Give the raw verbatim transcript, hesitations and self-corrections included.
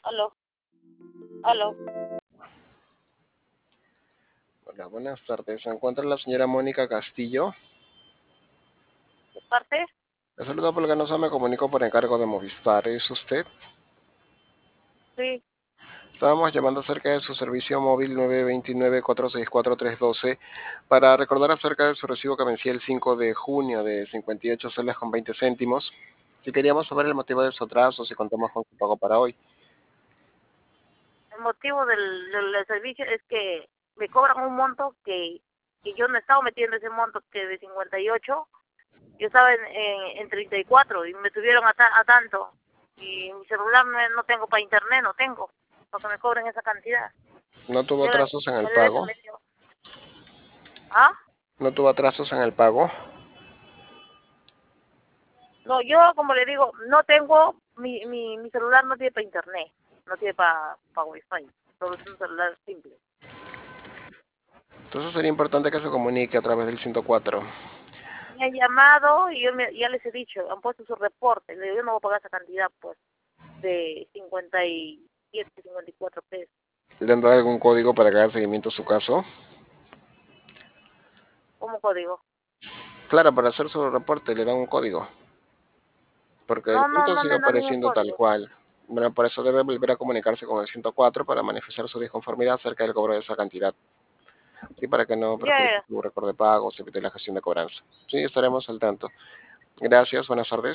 Aló, aló. Hola, buenas tardes. ¿Se encuentra la señora Mónica Castillo? ¿De parte? Le saludo porque no se me comunico por encargo de Movistar. ¿Es usted? Sí. Estábamos llamando acerca de su servicio móvil nueve dos nueve, cuatro seis cuatro, tres uno dos para recordar acerca de su recibo que vencía el cinco de junio de cincuenta y ocho soles con veinte céntimos. Si queríamos saber el motivo de su atraso, si contamos con su pago para hoy. El motivo del, del, del servicio es que me cobran un monto que, que yo no estaba metiendo ese monto que de cincuenta y ocho, yo estaba en, en, en treinta y cuatro y me subieron a, ta, a tanto. Y mi celular no, no tengo para internet, no tengo, para que me cobren esa cantidad. ¿No tuvo Yo, atrasos en el él es pago? medio. ¿Ah? ¿No tuvo atrasos en el pago? No, yo como le digo, no tengo, mi, mi, mi celular no tiene para internet, no tiene para pa wifi, solo es un celular simple. Entonces sería importante que se comunique a través del ciento cuatro. Me han llamado y yo me, ya les he dicho, han puesto su reporte, le digo, yo no voy a pagar esa cantidad, pues, de cincuenta y siete, cincuenta y cuatro pesos. ¿Le han dado algún código para que haga seguimiento a su caso? ¿Cómo código? Claro, para hacer su reporte le dan un código, porque el No, no, punto no sigue me dan ningún apareciendo tal código. cual. Bueno, por eso debe volver a comunicarse con el ciento cuatro para manifestar su disconformidad acerca del cobro de esa cantidad. Sí, para que no Ya, perjudique ya. su récord de pago, se evite la gestión de cobranza. Sí, estaremos al tanto. Gracias, buenas tardes.